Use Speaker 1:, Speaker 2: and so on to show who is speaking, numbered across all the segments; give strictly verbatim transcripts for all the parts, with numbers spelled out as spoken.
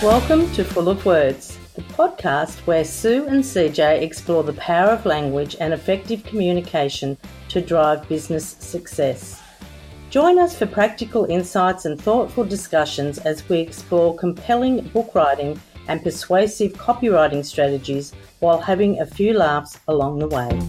Speaker 1: Welcome to Full of Words, the podcast where Sue and C J explore the power of language and effective communication to drive business success. Join us for practical insights and thoughtful discussions as we explore compelling book writing and persuasive copywriting strategies while having a few laughs along the way.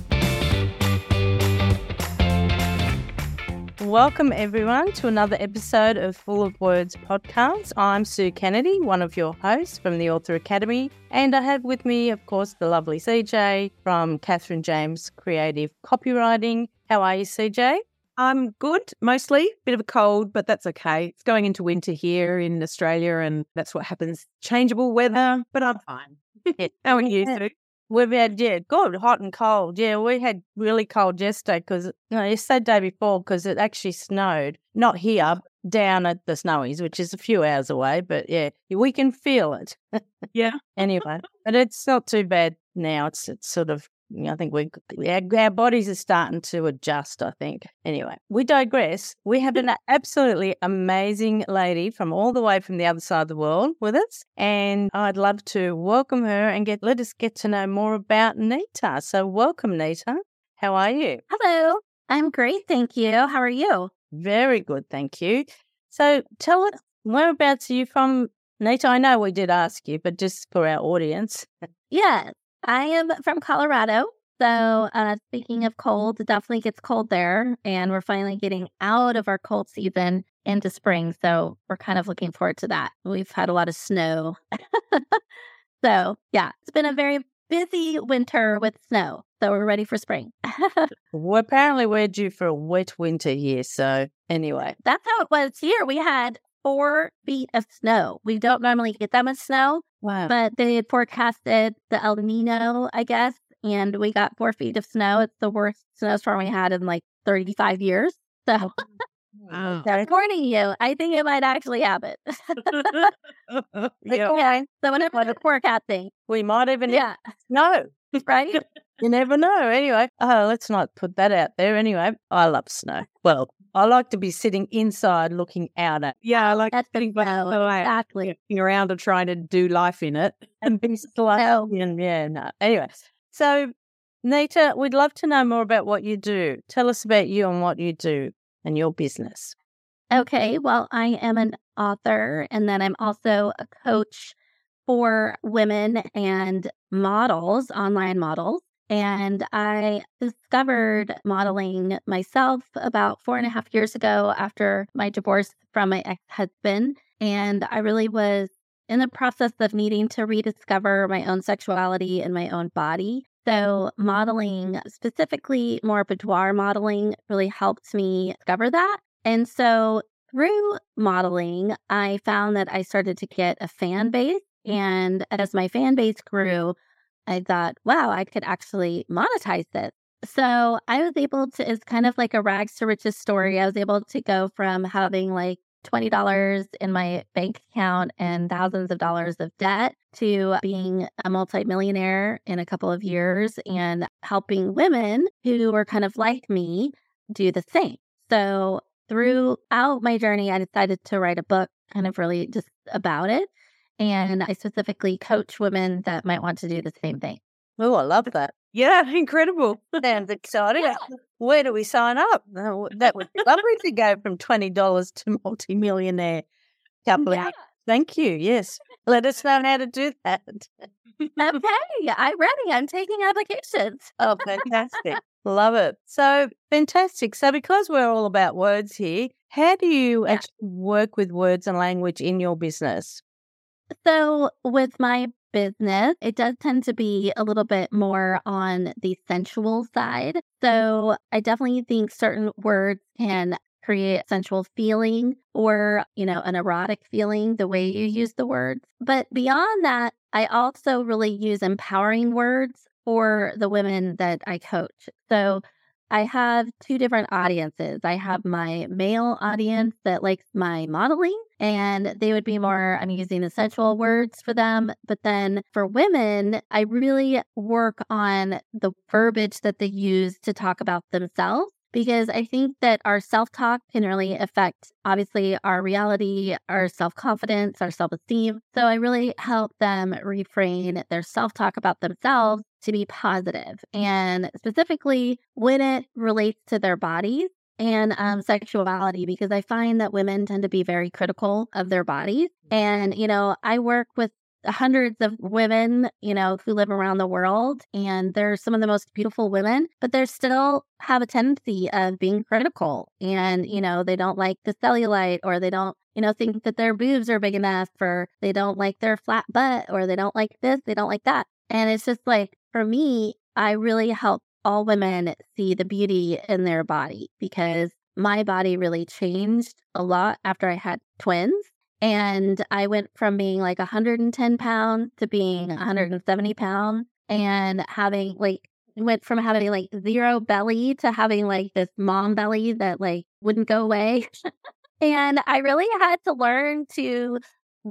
Speaker 1: Welcome everyone to another episode of Full of Words podcast. I'm Sue Kennedy, one of your hosts from the Author Academy, and I have with me, of course, the lovely C J from Catherine James Creative Copywriting. How are you, C J?
Speaker 2: I'm good, mostly. Bit of a cold, but that's okay. It's going into winter here in Australia, and that's what happens. Changeable weather, but I'm fine.
Speaker 1: Yeah.
Speaker 2: How are you, Sue?
Speaker 1: We've had, yeah, good, hot and cold. Yeah, we had really cold yesterday because, no, yesterday, day before, because it actually snowed. Not here, down at the Snowies, which is a few hours away, but yeah, we can feel it.
Speaker 2: Yeah.
Speaker 1: Anyway, but it's not too bad now. It's it's sort of, I think we our, our bodies are starting to adjust, I think. Anyway, we digress. We have an absolutely amazing lady from all the way from the other side of the world with us, and I'd love to welcome her and get let us get to know more about Nita. So welcome, Nita. How are you?
Speaker 3: Hello. I'm great, thank you. How are you?
Speaker 1: Very good, thank you. So tell us, whereabouts are you from, Nita? I know we did ask you, but just for our audience.
Speaker 3: Yes, I am from Colorado. So uh, speaking of cold, it definitely gets cold there. And we're finally getting out of our cold season into spring. So we're kind of looking forward to that. We've had a lot of snow. So yeah, it's been a very busy winter with snow. So we're ready for spring.
Speaker 1: Well, apparently we're due for a wet winter here. So anyway.
Speaker 3: That's how it was here. We had four feet of snow. We don't normally get that much snow.
Speaker 1: Wow.
Speaker 3: But they had forecasted the El Nino, I guess, and we got four feet of snow. It's the worst snowstorm we had in like thirty-five years. So,
Speaker 2: Oh.
Speaker 3: so warning you, I think it might actually happen.
Speaker 1: Yeah.
Speaker 3: Okay. So whenever they're forecasting,
Speaker 1: We might even
Speaker 3: yeah,
Speaker 1: know.
Speaker 3: right?
Speaker 1: You never know. Anyway, oh, let's not put that out there. Anyway, I love snow. Well, I like to be sitting inside looking out at
Speaker 2: Yeah, I like
Speaker 3: That's
Speaker 2: sitting back
Speaker 3: snow,
Speaker 2: away,
Speaker 3: exactly.
Speaker 2: looking around and trying to do life in it.
Speaker 1: and be slow.
Speaker 3: So,
Speaker 1: And yeah, no. Anyway, so Nita, we'd love to know more about what you do. Tell us about you and what you do and your business.
Speaker 3: okay, well, I am an author, and then I'm also a coach for women and models, online models. And I discovered modeling myself about four and a half years ago after my divorce from my ex-husband. And I really was in the process of needing to rediscover my own sexuality and my own body. So modeling, specifically more boudoir modeling, really helped me discover that. And so through modeling, I found that I started to get a fan base. And as my fan base grew, I thought, wow, I could actually monetize this. So I was able to, it's kind of like a rags to riches story. I was able to go from having like twenty dollars in my bank account and thousands of dollars of debt to being a multimillionaire in a couple of years and helping women who were kind of like me do the same. So throughout my journey, I decided to write a book kind of really just about it. And I specifically coach women that might want to do the same thing.
Speaker 1: Oh, I love that.
Speaker 2: Yeah, incredible.
Speaker 1: Sounds exciting. Where do we sign up? Oh, that would be lovely to go from twenty dollars to multi-millionaire couple
Speaker 3: Yeah.
Speaker 1: of Thank you. Yes. Let us know how to do that.
Speaker 3: Okay, I'm ready. I'm taking applications.
Speaker 1: Oh, fantastic. Love it. So fantastic. So because we're all about words here, how do you
Speaker 3: Yeah.
Speaker 1: actually work with words and language in your business?
Speaker 3: So with my business, it does tend to be a little bit more on the sensual side. So I definitely think certain words can create a sensual feeling or, you know, an erotic feeling, the way you use the words. But beyond that, I also really use empowering words for the women that I coach. So I have two different audiences. I have my male audience that likes my modeling, and they would be more, I'm using the sensual words for them. But then for women, I really work on the verbiage that they use to talk about themselves because I think that our self-talk can really affect, obviously, our reality, our self-confidence, our self-esteem. So I really help them refrain their self-talk about themselves to be positive, and specifically when it relates to their bodies and um, sexuality, because I find that women tend to be very critical of their bodies. And, you know, I work with hundreds of women, you know, who live around the world, and they're some of the most beautiful women, but they still have a tendency of being critical. And, you know, they don't like the cellulite, or they don't, you know, think that their boobs are big enough, or they don't like their flat butt, or they don't like this, they don't like that. And it's just like, for me, I really help all women see the beauty in their body, because my body really changed a lot after I had twins. And I went from being like one hundred ten pounds to being one hundred seventy pounds, and having like, went from having like zero belly to having like this mom belly that like wouldn't go away. And I really had to learn to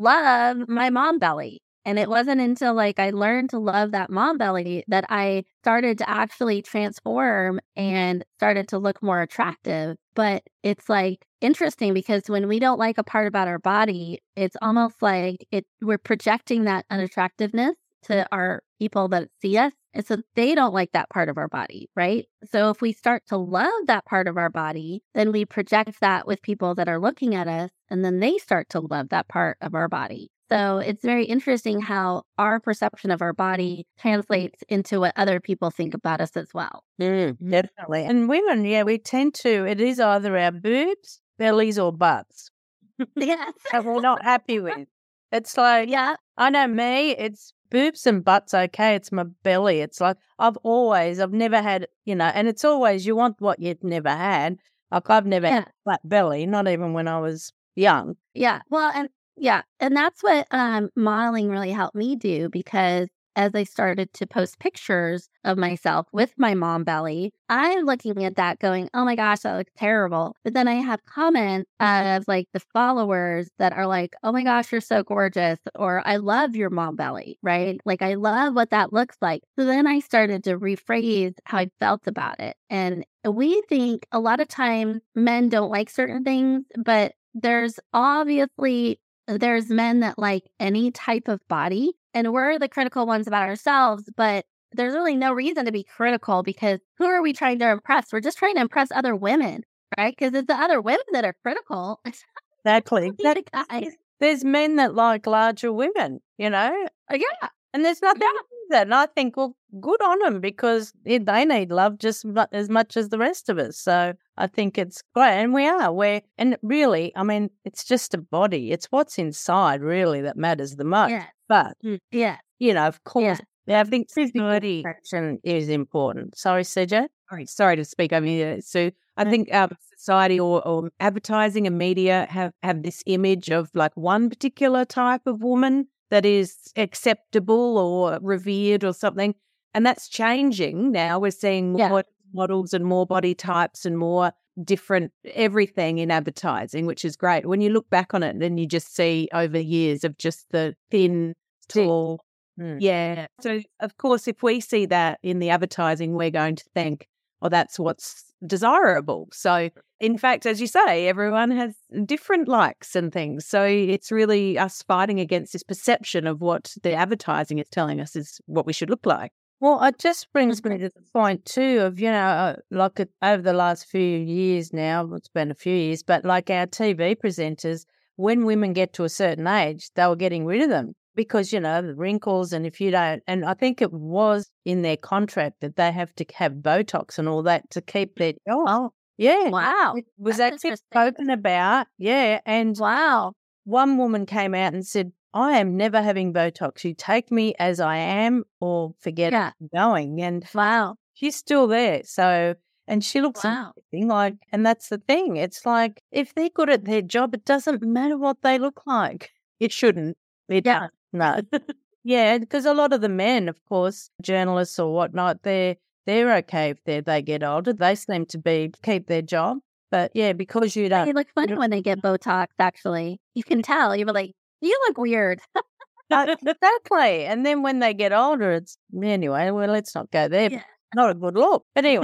Speaker 3: love my mom belly. And it wasn't until like I learned to love that mom belly that I started to actually transform and started to look more attractive. But it's like interesting, because when we don't like a part about our body, it's almost like it we're projecting that unattractiveness to our people that see us. And so they don't like that part of our body, right? So if we start to love that part of our body, then we project that with people that are looking at us, and then they start to love that part of our body. So it's very interesting how our perception of our body translates into what other people think about us as well.
Speaker 1: Mm, definitely. And women, yeah, we tend to, it is either our boobs, bellies, or butts
Speaker 3: Yes.
Speaker 1: that we're not happy with. It's like,
Speaker 3: Yeah.
Speaker 1: I know me, it's boobs and butts, okay, it's my belly. It's like, I've always, I've never had, you know, and it's always, you want what you've never had. Like, I've never
Speaker 3: Yeah.
Speaker 1: had a flat belly, not even when I was young.
Speaker 3: Yeah. Well, and yeah, and that's what um, modeling really helped me do, because as I started to post pictures of myself with my mom belly, I'm looking at that going, oh my gosh, that looks terrible. But then I have comments of like the followers that are like, oh my gosh, you're so gorgeous, or I love your mom belly, right? Like, I love what that looks like. So then I started to rephrase how I felt about it. And we think a lot of times men don't like certain things, but there's obviously There's men that like any type of body, and we're the critical ones about ourselves, but there's really no reason to be critical, because who are we trying to impress? We're just trying to impress other women, right? Because it's the other women that are critical.
Speaker 1: Exactly.
Speaker 3: Not the guys.
Speaker 1: There's men that like larger women, you know?
Speaker 3: Uh, yeah.
Speaker 1: And there's nothing
Speaker 3: Yeah.
Speaker 1: wrong with that. And I think, well, good on them, because it, they need love just mu- as much as the rest of us. So I think it's great. And we are. We're, and really, I mean, it's just a body. It's what's inside, really, that matters the most.
Speaker 3: Yeah.
Speaker 1: But,
Speaker 3: Yeah.
Speaker 1: you know, of course,
Speaker 3: Yeah.
Speaker 1: I think physical
Speaker 2: Society.
Speaker 1: attraction is important. Sorry, C J?
Speaker 2: Sorry, sorry to speak over you, Sue. I think um, society or, or advertising and media have, have this image of like one particular type of woman that is acceptable or revered or something. And that's changing now. We're seeing more
Speaker 3: Yeah.
Speaker 2: models and more body types and more different everything in advertising, which is great. When you look back on it, then you just see over years of just the thin, tall.
Speaker 1: Mm.
Speaker 2: Yeah. So, of course, if we see that in the advertising, we're going to think, oh, that's what's desirable. So, in fact, as you say, everyone has different likes and things. So it's really us fighting against this perception of what the advertising is telling us is what we should look like.
Speaker 1: Well, it just brings me to the point too of, you know, uh, like it, over the last few years now, it's been a few years, but like our T V presenters, when women get to a certain age, they were getting rid of them because, you know, the wrinkles, and if you don't, and I think it was in their contract that they have to have Botox and all that to keep their job.
Speaker 3: Oh,
Speaker 1: Yeah.
Speaker 3: wow.
Speaker 1: It was
Speaker 3: That's
Speaker 1: actually
Speaker 3: interesting.
Speaker 1: spoken about. Yeah. And
Speaker 3: Wow.
Speaker 1: one woman came out and said, I am never having Botox. You take me as I am or forget
Speaker 3: Yeah.
Speaker 1: I'm going. And
Speaker 3: Wow.
Speaker 1: she's still there. So, and she looks
Speaker 3: Wow.
Speaker 1: amazing. Like, and that's the thing. It's like, if they're good at their job, it doesn't matter what they look like.
Speaker 2: It shouldn't. It
Speaker 3: Yeah.
Speaker 1: No. Yeah, because a lot of the men, of course, journalists or whatnot, they're they're okay if they they get older. They seem to be keep their job. But yeah, because you
Speaker 3: They
Speaker 1: don't
Speaker 3: look funny when they get Botox, actually. You can tell. You're like, you look weird.
Speaker 1: Uh, exactly. And then when they get older, it's anyway. Well, let's not go there.
Speaker 3: Yeah.
Speaker 1: Not a good look. But anyway,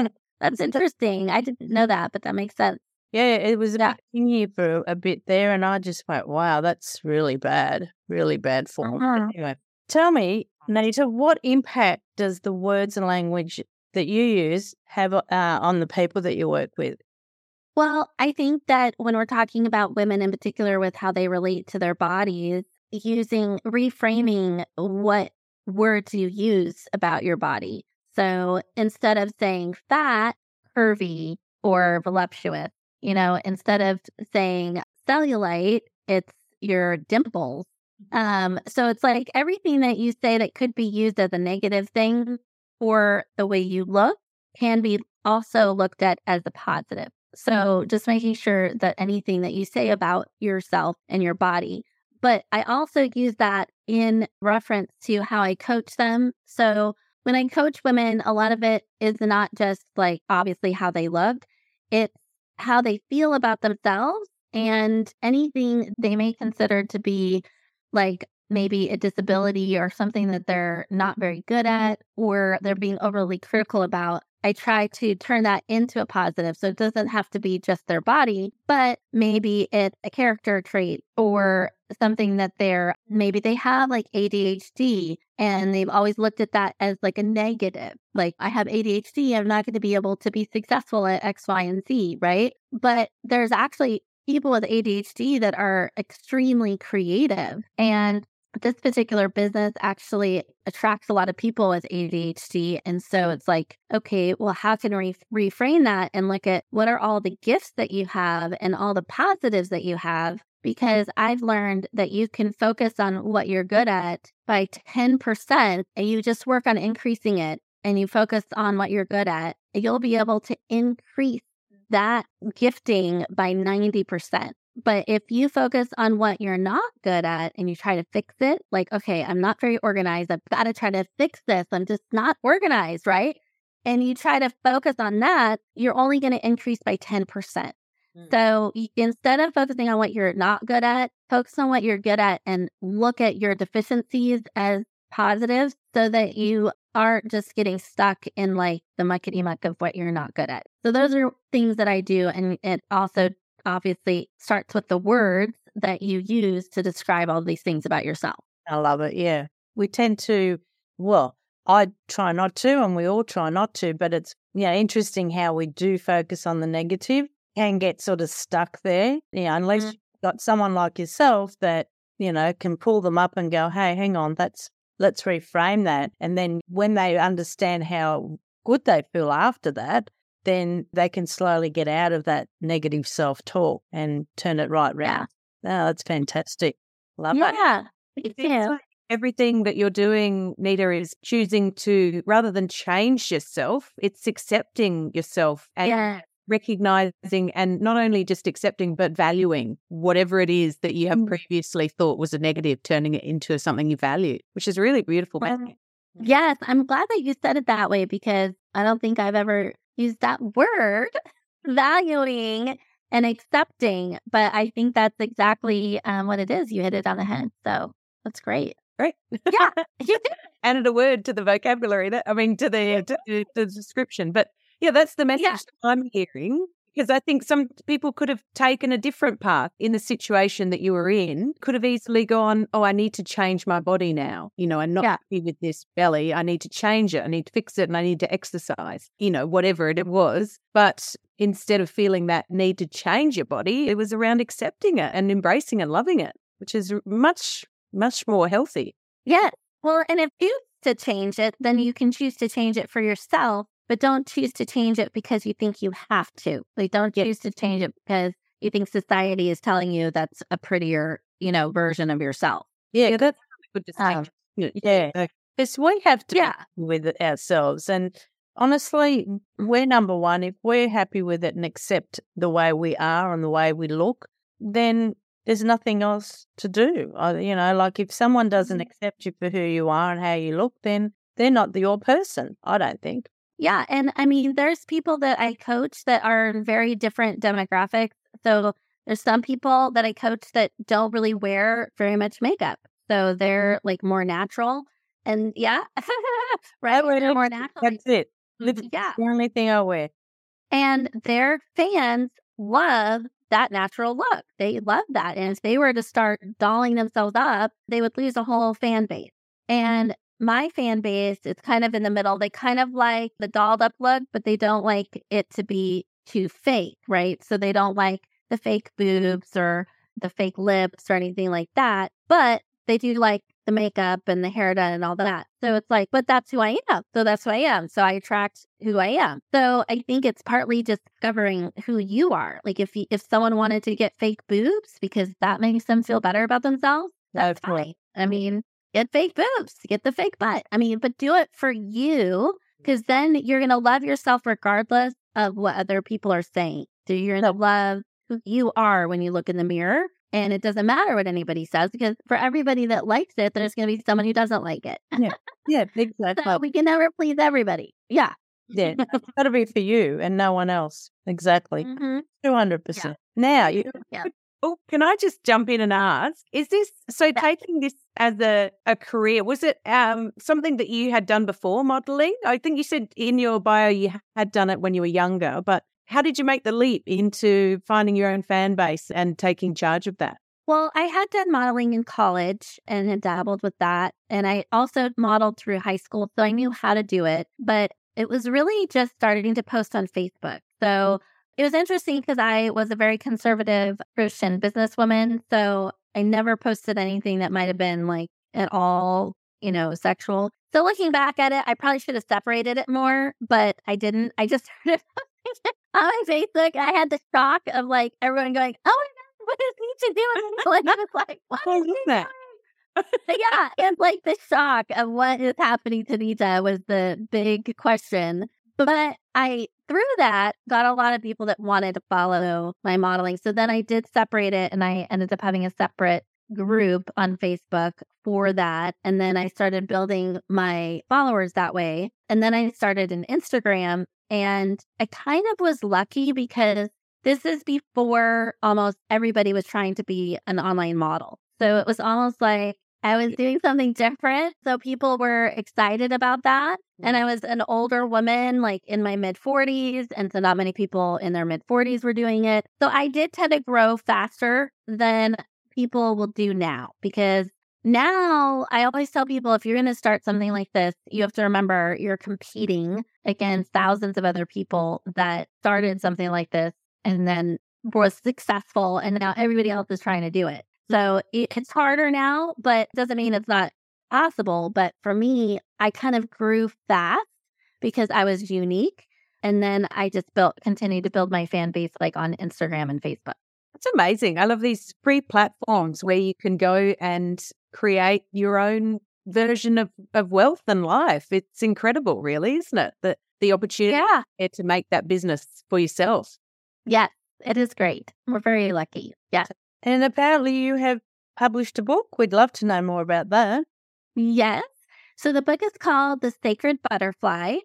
Speaker 3: That's interesting. I didn't know that, but that makes sense.
Speaker 1: Yeah, it was a
Speaker 3: Yeah.
Speaker 1: bit thingy for a bit there, and I just went, wow, that's really bad, really bad form.
Speaker 3: Uh-huh.
Speaker 1: Anyway, tell me, Nita, what impact does the words and language that you use have uh, on the people that you work with?
Speaker 3: Well, I think that when we're talking about women in particular with how they relate to their bodies, using reframing what words you use about your body. So instead of saying fat, curvy, or voluptuous, you know, instead of saying cellulite, it's your dimples. Um, so it's like everything that you say that could be used as a negative thing for the way you look can be also looked at as a positive. So just making sure that anything that you say about yourself and your body. But I also use that in reference to how I coach them. So when I coach women, a lot of it is not just like obviously how they look, it's how they feel about themselves and anything they may consider to be like maybe a disability or something that they're not very good at or they're being overly critical about. I try to turn that into a positive. So it doesn't have to be just their body, but maybe it's a character trait or something that they're, maybe they have like A D H D and they've always looked at that as like a negative. Like I have A D H D, I'm not going to be able to be successful at X, Y, and Z, right? But there's actually people with A D H D that are extremely creative. And this particular business actually attracts a lot of people with A D H D. And so it's like, okay, well, how can we re- reframe that and look at what are all the gifts that you have and all the positives that you have? Because I've learned that you can focus on what you're good at by ten percent and you just work on increasing it and you focus on what you're good at, you'll be able to increase that gifting by ninety percent. But if you focus on what you're not good at and you try to fix it, like, okay, I'm not very organized. I've got to try to fix this. I'm just not organized, right? And you try to focus on that, you're only going to increase by ten percent. Mm. So y- instead of focusing on what you're not good at, focus on what you're good at and look at your deficiencies as positives so that you aren't just getting stuck in like the muckety muck of what you're not good at. So those are things that I do. And it also obviously starts with the words that you use to describe all these things about yourself.
Speaker 1: I love it. Yeah. We tend to, well, I try not to, and we all try not to, but it's, yeah, interesting how we do focus on the negative, can get sort of stuck there. Yeah. Unless mm. you've got someone like yourself that, you know, can pull them up and go, hey, hang on, that's, let's reframe that. And then when they understand how good they feel after that, then they can slowly get out of that negative self-talk and turn it right round. Yeah. Oh, that's fantastic. Love
Speaker 3: yeah.
Speaker 1: it.
Speaker 3: Yeah.
Speaker 2: Like everything that you're doing, Nita, is choosing to, rather than change yourself, it's accepting yourself and
Speaker 3: Yeah.
Speaker 2: recognizing and not only just accepting, but valuing whatever it is that you have
Speaker 3: Mm.
Speaker 2: previously thought was a negative, turning it into something you value, which is really beautiful.
Speaker 3: Well, yes, I'm glad that you said it that way because I don't think I've ever used that word, valuing and accepting, but I think that's exactly um, what it is. You hit it on the head. So that's great.
Speaker 2: Great.
Speaker 3: Yeah. You did.
Speaker 2: Added a word to the vocabulary, that, I mean, to the, to the, the description. But yeah, that's the message
Speaker 3: Yeah.
Speaker 2: that I'm hearing. Because I think some people could have taken a different path in the situation that you were in, could have easily gone, oh, I need to change my body now. You know, I'm not
Speaker 3: Yeah.
Speaker 2: happy with this belly. I need to change it. I need to fix it and I need to exercise, you know, whatever it was. But instead of feeling that need to change your body, it was around accepting it and embracing and loving it, which is much, much more healthy.
Speaker 3: Yeah. Well, and if you choose to change it, then you can choose to change it for yourself. But don't choose to change it because you think you have to. Like, don't choose to change it because you think society is telling you that's a prettier, you know, version of yourself.
Speaker 2: Yeah, yeah, that's a good
Speaker 3: Um,
Speaker 2: distinction.
Speaker 1: Yeah. Because we have to
Speaker 3: Yeah.
Speaker 1: be with it ourselves. And honestly, we're number one. If we're happy with it and accept the way we are and the way we look, then there's nothing else to do. I, you know, like if someone doesn't accept you for who you are and how you look, then they're not the, your person, I don't think.
Speaker 3: Yeah. And I mean, there's people that I coach that are in very different demographics. So there's some people that I coach that don't really wear very much makeup. So they're like more natural. And yeah, right? They're more natural.
Speaker 1: That's it. Lipstick's
Speaker 3: Yeah.
Speaker 1: the only thing I wear.
Speaker 3: And their fans love that natural look. They love that. And if they were to start dolling themselves up, they would lose a whole fan base. And my fan base is kind of in the middle. They kind of like the dolled up look, but they don't like it to be too fake, right? So they don't like the fake boobs or the fake lips or anything like that. But they do like the makeup and the hair done and all that. So it's like, but that's who I am. So that's who I am. So I attract who I am. So I think it's partly just discovering who you are. Like if you, if someone wanted to get fake boobs because that makes them feel better about themselves, that's
Speaker 1: Go for it.
Speaker 3: fine. I mean, get fake boobs, get the fake butt. I mean, but do it for you, because then you're going to love yourself regardless of what other people are saying. So you're going to love who you are when you look in the mirror. And it doesn't matter what anybody says, because for everybody that likes it, there's going to be someone who doesn't like it.
Speaker 1: Yeah, yeah, exactly.
Speaker 3: So we can never please everybody. Yeah.
Speaker 1: Yeah, it's got to be for you and no one else. Exactly.
Speaker 3: Mm-hmm.
Speaker 1: two hundred percent. Now, you
Speaker 3: Yeah.
Speaker 2: Oh, can I just jump in and ask, is this, so taking this as a, a career, was it um, something that you had done before, modeling? I think you said in your bio you had done it when you were younger, but how did you make the leap into finding your own fan base and taking charge of that?
Speaker 3: Well, I had done modeling in college and had dabbled with that. And I also modeled through high school, so I knew how to do it. But it was really just starting to post on Facebook. So it was interesting because I was a very conservative Christian businesswoman. So I never posted anything that might have been like at all, you know, sexual. So looking back at it, I probably should have separated it more, but I didn't. I just started posting it on my Facebook. I had the shock of like everyone going, "Oh my God, what is Nietzsche doing?" Like, I was like, what
Speaker 2: I
Speaker 3: is
Speaker 2: love
Speaker 3: he
Speaker 2: that.
Speaker 3: doing? Yeah, it's like the shock of what is happening to Nietzsche was the big question. But I, through that, got a lot of people that wanted to follow my modeling. So then I did separate it, and I ended up having a separate group on Facebook for that. And then I started building my followers that way. And then I started an Instagram, and I kind of was lucky because this is before almost everybody was trying to be an online model. So it was almost like I was doing something different. So people were excited about that. And I was an older woman, like in my mid forties. And so not many people in their mid forties were doing it. So I did tend to grow faster than people will do now, because now I always tell people, if you're going to start something like this, you have to remember you're competing against thousands of other people that started something like this and then was successful. And now everybody else is trying to do it. So it, it's harder now, but doesn't mean it's not possible. But for me, I kind of grew fast because I was unique. And then I just built, continued to build my fan base like on Instagram and Facebook.
Speaker 2: It's amazing. I love these free platforms where you can go and create your own version of, of wealth and life. It's incredible, really, isn't it? The, the opportunity
Speaker 3: Yeah.
Speaker 2: to make that business for yourself.
Speaker 3: Yes, it is great. We're very lucky. Yeah.
Speaker 1: And apparently you have published a book. We'd love to know more about that.
Speaker 3: Yes. So the book is called The Sacred Butterfly,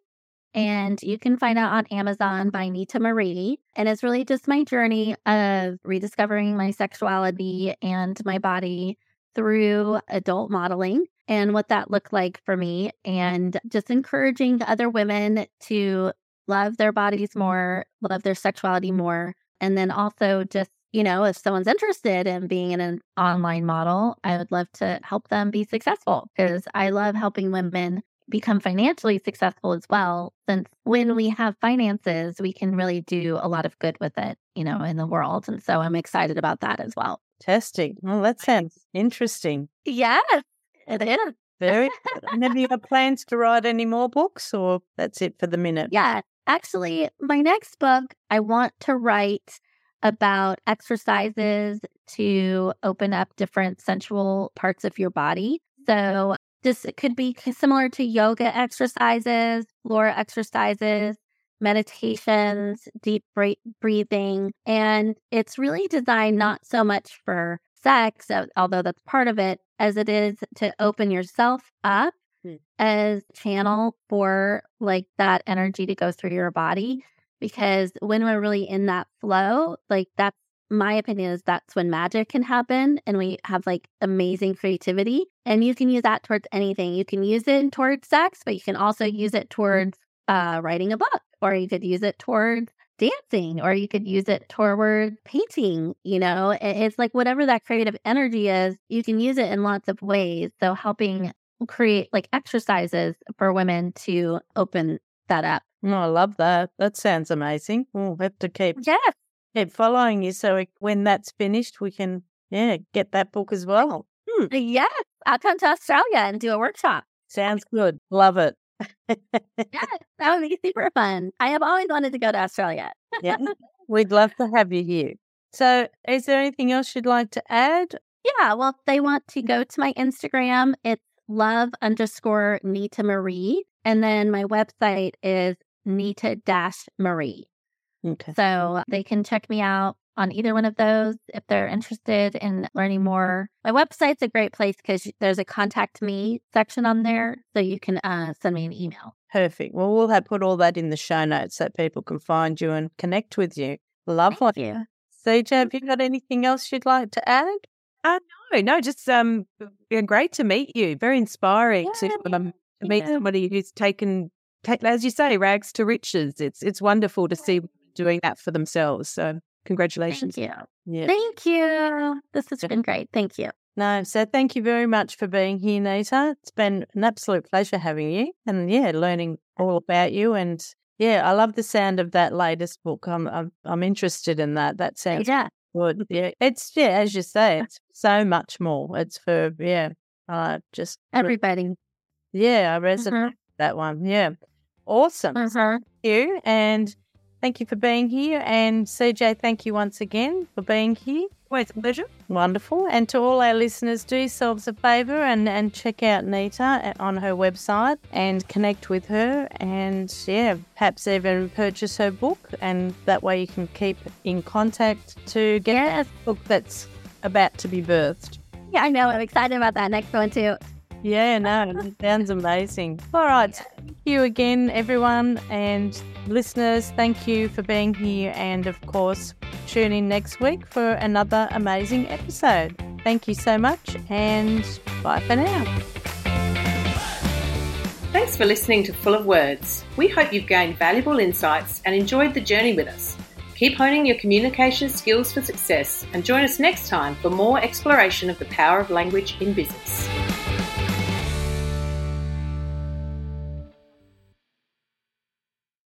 Speaker 3: and you can find it on Amazon by Nita Marie. And it's really just my journey of rediscovering my sexuality and my body through adult modeling and what that looked like for me, and just encouraging other women to love their bodies more, love their sexuality more. And then also just, you know, if someone's interested in being an online model, I would love to help them be successful, because I love helping women become financially successful as well. Since when we have finances, we can really do a lot of good with it, you know, in the world. And so I'm excited about that as well.
Speaker 1: Testing. Well, that sounds interesting.
Speaker 3: Yes, it is.
Speaker 1: Very good. And have you got plans to write any more books, or that's it for the minute?
Speaker 3: Yeah. Actually, my next book, I want to write about exercises to open up different sensual parts of your body. So this could be similar to yoga exercises, floor exercises, meditations, deep breathing. And it's really designed not so much for sex, although that's part of it, as it is to open yourself up hmm. as a channel for like that energy to go through your body. Because when we're really in that flow, like that's my opinion is that's when magic can happen, and we have like amazing creativity. And you can use that towards anything. You can use it towards sex, but you can also use it towards uh, writing a book, or you could use it towards dancing, or you could use it toward painting. You know, It- it's like whatever that creative energy is, you can use it in lots of ways. So helping create like exercises for women to open that up.
Speaker 1: Oh, I love that. That sounds amazing. We'll have to keep,
Speaker 3: Yes.
Speaker 1: keep following you so we, when that's finished, we can, yeah, get that book as well. Hmm.
Speaker 3: Yes. I'll come to Australia and do a workshop.
Speaker 1: Sounds good. Love it.
Speaker 3: Yes. That would be super fun. I have always wanted to go to Australia.
Speaker 1: Yeah, we'd love to have you here. So is there anything else you'd like to add?
Speaker 3: Yeah. Well, if they want to go to my Instagram, it's love underscore Nita Marie. And then my website is Nita dash Marie.
Speaker 1: Okay.
Speaker 3: So they can check me out on either one of those if they're interested in learning more. My website's a great place because there's a contact me section on there. So you can uh, send me an email.
Speaker 1: Perfect. Well, we'll have put all that in the show notes so people can find you and connect with you. Lovely.
Speaker 3: Thank you.
Speaker 1: C J, have you got anything else you'd like to add?
Speaker 2: Uh, no, no, just um, yeah, great to meet you. Very inspiring
Speaker 3: Yeah,
Speaker 2: to, um, to meet
Speaker 3: yeah.
Speaker 2: somebody who's taken, take, as you say, rags to riches. It's it's wonderful to see women doing that for themselves. So congratulations.
Speaker 3: Thank you.
Speaker 1: Yeah.
Speaker 3: Thank you. This has been great. Thank you.
Speaker 1: No, so thank you very much for being here, Nita. It's been an absolute pleasure having you and, yeah, learning all about you. And, yeah, I love the sound of that latest book. I'm I'm, I'm interested in that. That sounds
Speaker 3: Yeah.
Speaker 1: good. Yeah, it's, yeah, as you say, it's so much more. It's for, yeah, uh, just,
Speaker 3: Everybody.
Speaker 1: yeah, I resonate
Speaker 3: Mhm.
Speaker 1: with that one. Yeah. Awesome.
Speaker 3: Mhm.
Speaker 1: Thank you. And thank you for being here. And C J, thank you once again for being here.
Speaker 2: Always a pleasure.
Speaker 1: Wonderful. And to all our listeners, do yourselves a favour and, and check out Nita on her website and connect with her and, yeah, perhaps even purchase her book. And that way you can keep in contact to get
Speaker 3: Yes.
Speaker 1: a book that's about to be birthed.
Speaker 3: Yeah, I know. I'm excited about that next one too.
Speaker 1: Yeah, no, it sounds amazing. All right. Thank you again, everyone. And listeners, thank you for being here. And of course, tune in next week for another amazing episode. Thank you so much and bye for now.
Speaker 4: Thanks for listening to Full of Words. We hope you've gained valuable insights and enjoyed the journey with us. Keep honing your communication skills for success and join us next time for more exploration of the power of language in business.